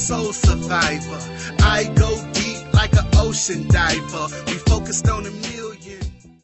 soul survivor. I go deep like an ocean diver. We focused on the meal.